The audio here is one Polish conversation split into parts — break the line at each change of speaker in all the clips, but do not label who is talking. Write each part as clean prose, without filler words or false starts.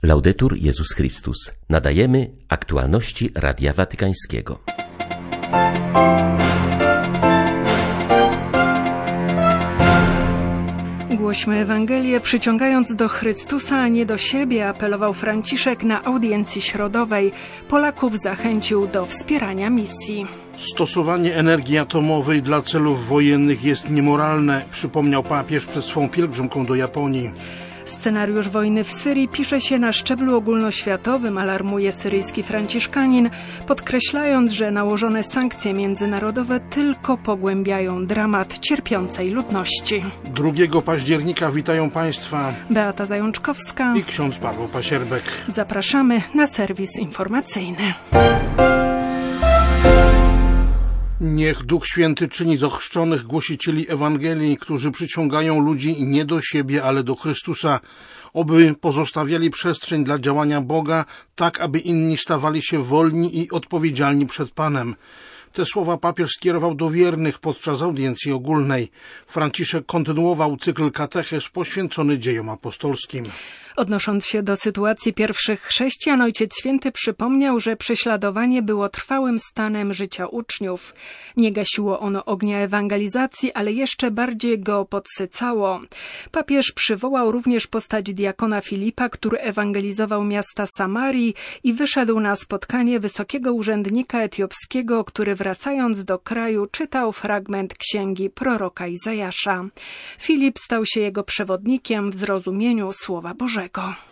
Laudetur Jezus Chrystus. Nadajemy aktualności Radia Watykańskiego.
Głośmy Ewangelię, przyciągając do Chrystusa, a nie do siebie, apelował Franciszek na audiencji środowej. Polaków zachęcił do wspierania misji.
Stosowanie energii atomowej dla celów wojennych jest niemoralne, przypomniał papież przed swą pielgrzymką do Japonii.
Scenariusz wojny w Syrii pisze się na szczeblu ogólnoświatowym, alarmuje syryjski franciszkanin, podkreślając, że nałożone sankcje międzynarodowe tylko pogłębiają dramat cierpiącej ludności.
2 października witają Państwa
Beata Zajączkowska
i ksiądz Paweł Pasierbek.
Zapraszamy na serwis informacyjny.
Niech Duch Święty czyni z ochrzczonych głosicieli Ewangelii, którzy przyciągają ludzi nie do siebie, ale do Chrystusa, oby pozostawiali przestrzeń dla działania Boga, tak aby inni stawali się wolni i odpowiedzialni przed Panem. Te słowa papież skierował do wiernych podczas audiencji ogólnej. Franciszek kontynuował cykl katechez poświęcony dziejom apostolskim.
Odnosząc się do sytuacji pierwszych chrześcijan, Ojciec Święty przypomniał, że prześladowanie było trwałym stanem życia uczniów. Nie gasiło ono ognia ewangelizacji, ale jeszcze bardziej go podsycało. Papież przywołał również postać diakona Filipa, który ewangelizował miasta Samarii i wyszedł na spotkanie wysokiego urzędnika etiopskiego, który wracając do kraju czytał fragment księgi proroka Izajasza. Filip stał się jego przewodnikiem w zrozumieniu Słowa Bożego.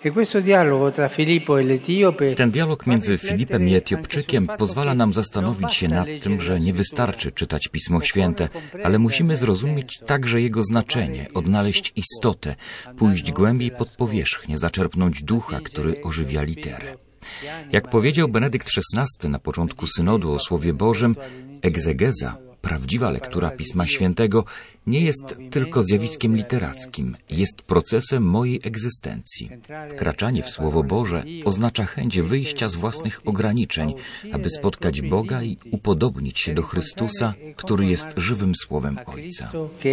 Ten dialog między Filipem i Etiopczykiem pozwala nam zastanowić się nad tym, że nie wystarczy czytać Pismo Święte, ale musimy zrozumieć także jego znaczenie, odnaleźć istotę, pójść głębiej pod powierzchnię, zaczerpnąć ducha, który ożywia literę. Jak powiedział Benedykt XVI na początku synodu o Słowie Bożym, egzegeza, prawdziwa lektura Pisma Świętego nie jest tylko zjawiskiem literackim, jest procesem mojej egzystencji. Wkraczanie w Słowo Boże oznacza chęć wyjścia z własnych ograniczeń, aby spotkać Boga i upodobnić się do Chrystusa, który jest żywym Słowem Ojca.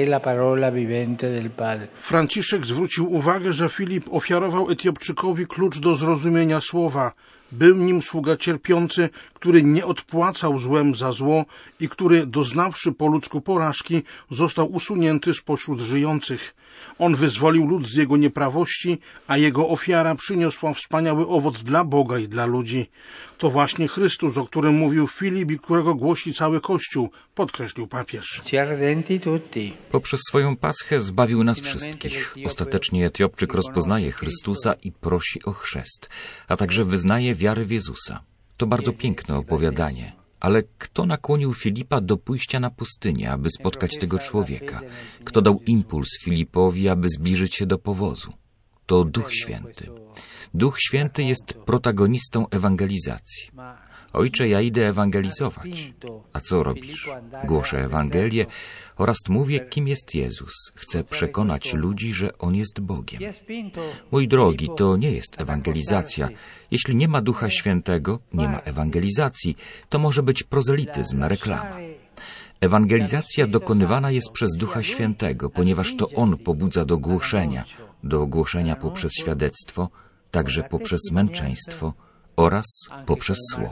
Franciszek zwrócił uwagę, że Filip ofiarował Etiopczykowi klucz do zrozumienia Słowa. Był nim sługa cierpiący, który nie odpłacał złem za zło i który, doznawszy po ludzku porażki, został usunięty spośród żyjących. On wyzwolił lud z jego nieprawości, a jego ofiara przyniosła wspaniały owoc dla Boga i dla ludzi. To właśnie Chrystus, o którym mówił Filip i którego głosi cały Kościół, podkreślił papież.
Poprzez swoją paschę zbawił nas wszystkich. Ostatecznie Etiopczyk rozpoznaje Chrystusa i prosi o chrzest, a także wyznaje wiarę w Jezusa. To bardzo piękne opowiadanie. Ale kto nakłonił Filipa do pójścia na pustynię, aby spotkać tego człowieka? Kto dał impuls Filipowi, aby zbliżyć się do powozu? To Duch Święty. Duch Święty jest protagonistą ewangelizacji. Ojcze, ja idę ewangelizować. A co robisz? Głoszę Ewangelię oraz mówię, kim jest Jezus. Chcę przekonać ludzi, że On jest Bogiem. Mój drogi, to nie jest ewangelizacja. Jeśli nie ma Ducha Świętego, nie ma ewangelizacji. To może być prozelityzm, reklama. Ewangelizacja dokonywana jest przez Ducha Świętego, ponieważ to On pobudza do głoszenia poprzez świadectwo, także poprzez męczeństwo oraz poprzez Słowo.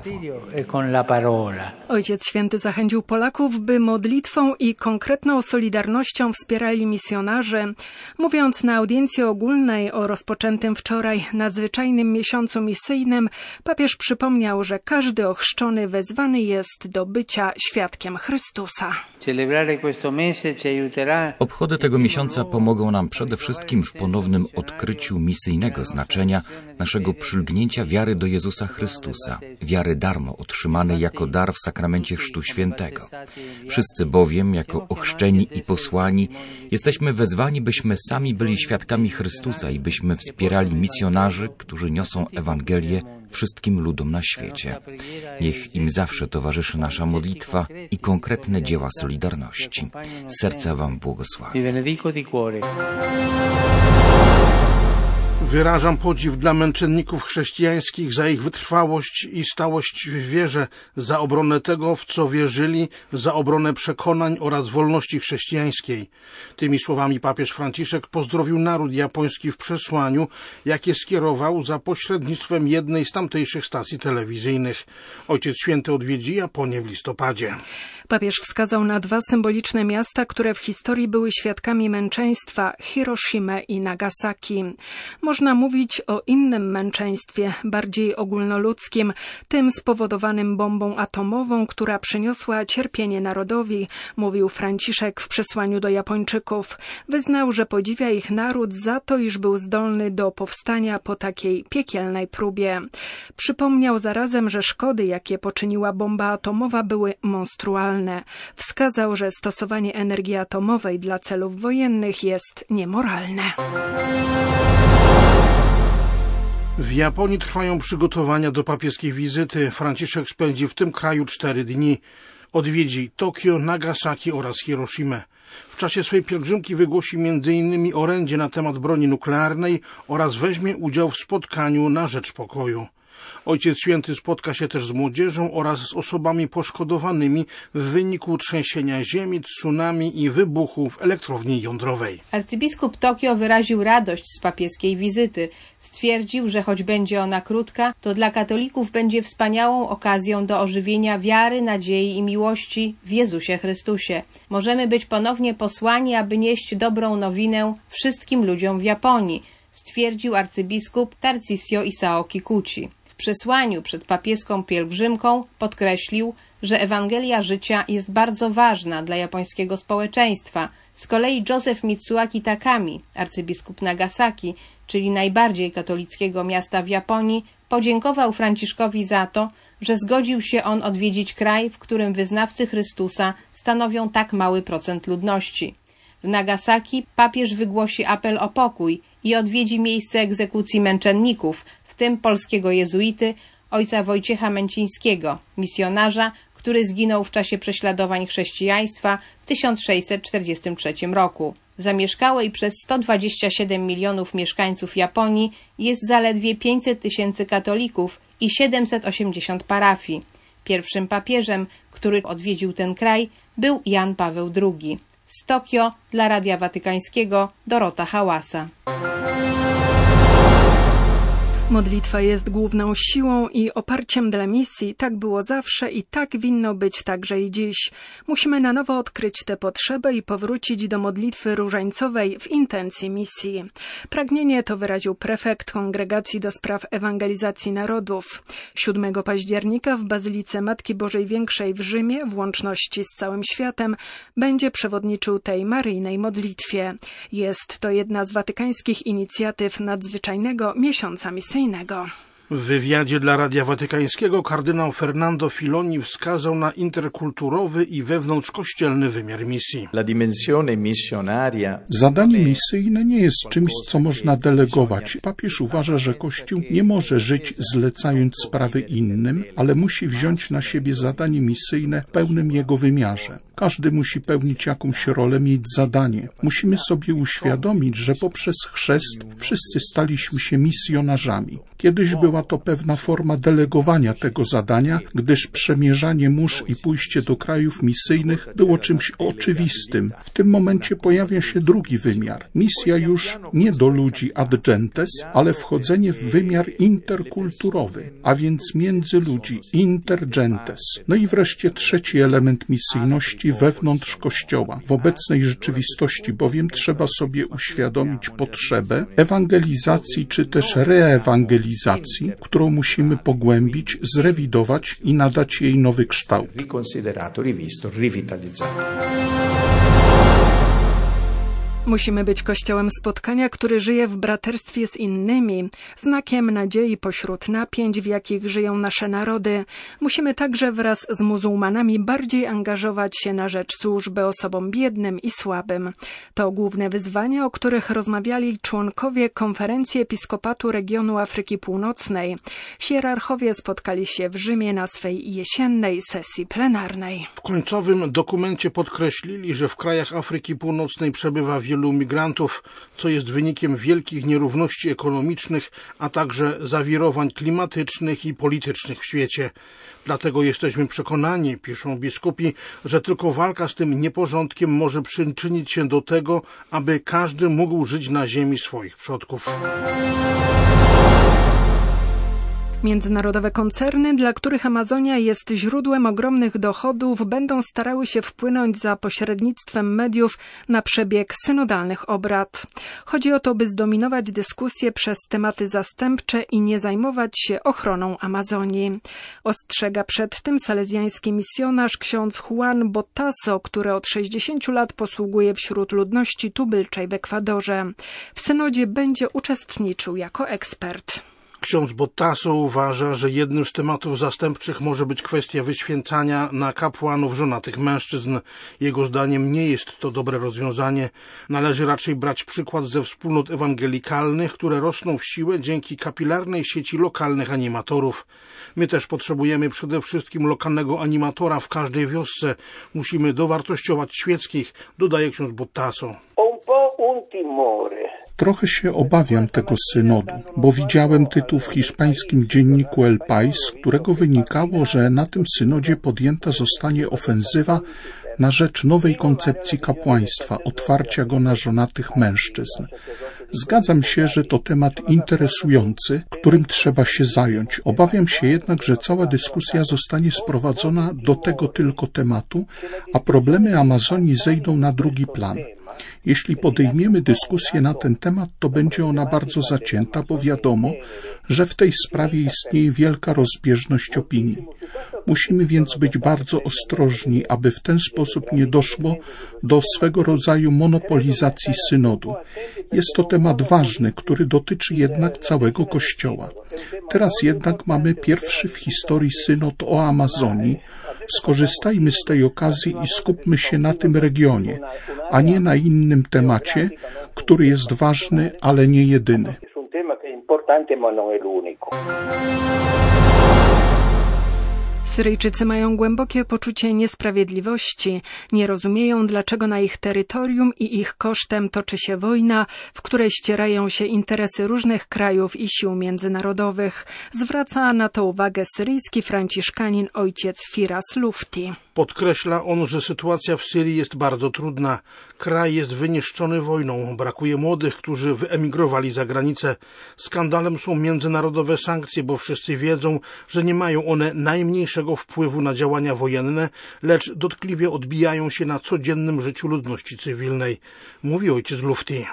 Ojciec Święty zachęcił Polaków, by modlitwą i konkretną solidarnością wspierali misjonarzy. Mówiąc na audiencji ogólnej o rozpoczętym wczoraj nadzwyczajnym miesiącu misyjnym, papież przypomniał, że każdy ochrzczony wezwany jest do bycia świadkiem Chrystusa.
Obchody tego miesiąca pomogą nam przede wszystkim w ponownym odkryciu misyjnego znaczenia naszego przylgnięcia wiary do Jezusa Chrystusa, wiary darmo otrzymanej jako dar w sakramencie Chrztu Świętego. Wszyscy bowiem, jako ochrzczeni i posłani, jesteśmy wezwani, byśmy sami byli świadkami Chrystusa i byśmy wspierali misjonarzy, którzy niosą Ewangelię wszystkim ludom na świecie. Niech im zawsze towarzyszy nasza modlitwa i konkretne dzieła solidarności. Z serca Wam błogosławię.
Wyrażam podziw dla męczenników chrześcijańskich za ich wytrwałość i stałość w wierze, za obronę tego, w co wierzyli, za obronę przekonań oraz wolności chrześcijańskiej. Tymi słowami papież Franciszek pozdrowił naród japoński w przesłaniu, jakie skierował za pośrednictwem jednej z tamtejszych stacji telewizyjnych. Ojciec Święty odwiedzi Japonię w listopadzie.
Papież wskazał na dwa symboliczne miasta, które w historii były świadkami męczeństwa – Hiroshimę i Nagasaki. Można mówić o innym męczeństwie, bardziej ogólnoludzkim, tym spowodowanym bombą atomową, która przyniosła cierpienie narodowi, mówił Franciszek w przesłaniu do Japończyków. Wyznał, że podziwia ich naród za to, iż był zdolny do powstania po takiej piekielnej próbie. Przypomniał zarazem, że szkody, jakie poczyniła bomba atomowa, były monstrualne. Wskazał, że stosowanie energii atomowej dla celów wojennych jest niemoralne.
W Japonii trwają przygotowania do papieskiej wizyty. Franciszek spędzi w tym kraju 4 dni. Odwiedzi Tokio, Nagasaki oraz Hiroshimę. W czasie swej pielgrzymki wygłosi m.in. orędzie na temat broni nuklearnej oraz weźmie udział w spotkaniu na rzecz pokoju. Ojciec Święty spotka się też z młodzieżą oraz z osobami poszkodowanymi w wyniku trzęsienia ziemi, tsunami i wybuchu w elektrowni jądrowej.
Arcybiskup Tokio wyraził radość z papieskiej wizyty. Stwierdził, że choć będzie ona krótka, to dla katolików będzie wspaniałą okazją do ożywienia wiary, nadziei i miłości w Jezusie Chrystusie. Możemy być ponownie posłani, aby nieść dobrą nowinę wszystkim ludziom w Japonii, stwierdził arcybiskup Tarcisio Isao Kikuchi. W przesłaniu przed papieską pielgrzymką podkreślił, że Ewangelia życia jest bardzo ważna dla japońskiego społeczeństwa. Z kolei Joseph Mitsuaki Takami, arcybiskup Nagasaki, czyli najbardziej katolickiego miasta w Japonii, podziękował Franciszkowi za to, że zgodził się on odwiedzić kraj, w którym wyznawcy Chrystusa stanowią tak mały procent ludności. W Nagasaki papież wygłosi apel o pokój i odwiedzi miejsce egzekucji męczenników, w tym polskiego jezuity, ojca Wojciecha Męcińskiego, misjonarza, który zginął w czasie prześladowań chrześcijaństwa w 1643 roku. W zamieszkałej przez 127 milionów mieszkańców Japonii jest zaledwie 500 tysięcy katolików i 780 parafii. Pierwszym papieżem, który odwiedził ten kraj, był Jan Paweł II. Z Tokio dla Radia Watykańskiego Dorota Hałasa.
Modlitwa jest główną siłą i oparciem dla misji. Tak było zawsze i tak winno być także i dziś. Musimy na nowo odkryć tę potrzebę i powrócić do modlitwy różańcowej w intencji misji. Pragnienie to wyraził prefekt Kongregacji do Spraw Ewangelizacji Narodów. 7 października w Bazylice Matki Bożej Większej w Rzymie, w łączności z całym światem, będzie przewodniczył tej maryjnej modlitwie. Jest to jedna z watykańskich inicjatyw nadzwyczajnego miesiąca misyjnego.
W wywiadzie dla Radia Watykańskiego kardynał Fernando Filoni wskazał na interkulturowy i wewnątrzkościelny wymiar misji.
Zadanie misyjne nie jest czymś, co można delegować. Papież uważa, że Kościół nie może żyć zlecając sprawy innym, ale musi wziąć na siebie zadanie misyjne w pełnym jego wymiarze. Każdy musi pełnić jakąś rolę, mieć zadanie. Musimy sobie uświadomić, że poprzez chrzest wszyscy staliśmy się misjonarzami. Kiedyś była to pewna forma delegowania tego zadania, gdyż przemierzanie mórz i pójście do krajów misyjnych było czymś oczywistym. W tym momencie pojawia się drugi wymiar. Misja już nie do ludzi ad gentes, ale wchodzenie w wymiar interkulturowy, a więc między ludzi, inter gentes. No i wreszcie trzeci element misyjności wewnątrz Kościoła. W obecnej rzeczywistości bowiem trzeba sobie uświadomić potrzebę ewangelizacji czy też reewangelizacji, którą musimy pogłębić, zrewidować i nadać jej nowy kształt.
Musimy być kościołem spotkania, który żyje w braterstwie z innymi, znakiem nadziei pośród napięć, w jakich żyją nasze narody. Musimy także wraz z muzułmanami bardziej angażować się na rzecz służby osobom biednym i słabym. To główne wyzwania, o których rozmawiali członkowie Konferencji Episkopatu Regionu Afryki Północnej. Hierarchowie spotkali się w Rzymie na swej jesiennej sesji plenarnej.
W końcowym dokumencie podkreślili, że w krajach Afryki Północnej przebywa wiele wielu migrantów, co jest wynikiem wielkich nierówności ekonomicznych, a także zawirowań klimatycznych i politycznych w świecie. Dlatego jesteśmy przekonani, piszą biskupi, że tylko walka z tym nieporządkiem może przyczynić się do tego, aby każdy mógł żyć na ziemi swoich przodków.
Międzynarodowe koncerny, dla których Amazonia jest źródłem ogromnych dochodów, będą starały się wpłynąć za pośrednictwem mediów na przebieg synodalnych obrad. Chodzi o to, by zdominować dyskusje przez tematy zastępcze i nie zajmować się ochroną Amazonii. Ostrzega przed tym salezjański misjonarz ksiądz Juan Bottaso, który od 60 lat posługuje wśród ludności tubylczej w Ekwadorze. W synodzie będzie uczestniczył jako ekspert.
Ksiądz Bottaso uważa, że jednym z tematów zastępczych może być kwestia wyświęcania na kapłanów żonatych mężczyzn. Jego zdaniem nie jest to dobre rozwiązanie. Należy raczej brać przykład ze wspólnot ewangelikalnych, które rosną w siłę dzięki kapilarnej sieci lokalnych animatorów. My też potrzebujemy przede wszystkim lokalnego animatora w każdej wiosce. Musimy dowartościować świeckich, dodaje ksiądz Bottaso.
Trochę się obawiam tego synodu, bo widziałem tytuł w hiszpańskim dzienniku El País, z którego wynikało, że na tym synodzie podjęta zostanie ofensywa na rzecz nowej koncepcji kapłaństwa, otwarcia go na żonatych mężczyzn. Zgadzam się, że to temat interesujący, którym trzeba się zająć. Obawiam się jednak, że cała dyskusja zostanie sprowadzona do tego tylko tematu, a problemy Amazonii zejdą na drugi plan. Jeśli podejmiemy dyskusję na ten temat, to będzie ona bardzo zacięta, bo wiadomo, że w tej sprawie istnieje wielka rozbieżność opinii. Musimy więc być bardzo ostrożni, aby w ten sposób nie doszło do swego rodzaju monopolizacji synodu. Jest to temat ważny, który dotyczy jednak całego Kościoła. Teraz jednak mamy pierwszy w historii synod o Amazonii. Skorzystajmy z tej okazji i skupmy się na tym regionie, a nie na innym temacie, który jest ważny, ale nie jedyny.
Syryjczycy mają głębokie poczucie niesprawiedliwości. Nie rozumieją, dlaczego na ich terytorium i ich kosztem toczy się wojna, w której ścierają się interesy różnych krajów i sił międzynarodowych. Zwraca na to uwagę syryjski franciszkanin ojciec Firas Lufti.
Podkreśla on, że sytuacja w Syrii jest bardzo trudna. Kraj jest wyniszczony wojną. Brakuje młodych, którzy wyemigrowali za granicę. Skandalem są międzynarodowe sankcje, bo wszyscy wiedzą, że nie mają one najmniejszego wpływu na działania wojenne, lecz dotkliwie odbijają się na codziennym życiu ludności cywilnej. Mówi ojciec Lufti.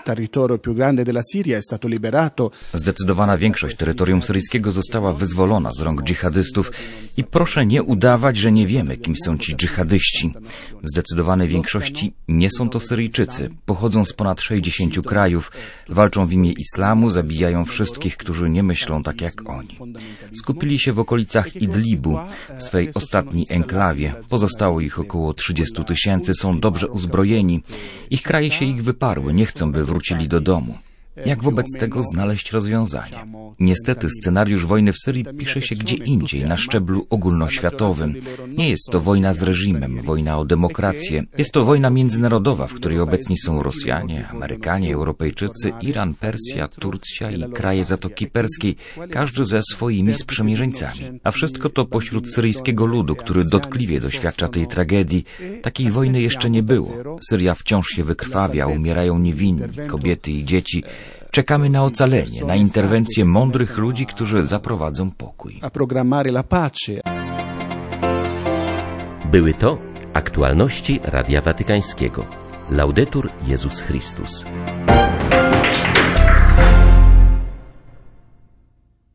Zdecydowana większość terytorium syryjskiego została wyzwolona z rąk dżihadystów i proszę nie udawać, że nie wiemy, kim są ci dżihadyści. W zdecydowanej większości nie są to Syryjczycy. Pochodzą z ponad 60 krajów, walczą w imię islamu, zabijają wszystkich, którzy nie myślą tak jak oni. Skupili się w okolicach Idlibu, w swej ostatniej enklawie. Pozostało ich około 30 000, są dobrze uzbrojeni. Ich kraje się ich wyparły, nie chcą, by wrócili do domu. Jak wobec tego znaleźć rozwiązanie? Niestety scenariusz wojny w Syrii pisze się gdzie indziej, na szczeblu ogólnoświatowym. Nie jest to wojna z reżimem, wojna o demokrację. Jest to wojna międzynarodowa, w której obecni są Rosjanie, Amerykanie, Europejczycy, Iran, Persja, Turcja i kraje Zatoki Perskiej, każdy ze swoimi sprzymierzeńcami. A wszystko to pośród syryjskiego ludu, który dotkliwie doświadcza tej tragedii. Takiej wojny jeszcze nie było. Syria wciąż się wykrwawia, umierają niewinni, kobiety i dzieci. Czekamy na ocalenie, na interwencję mądrych ludzi, którzy zaprowadzą pokój.
Były to aktualności Radia Watykańskiego. Laudetur Jezus Chrystus.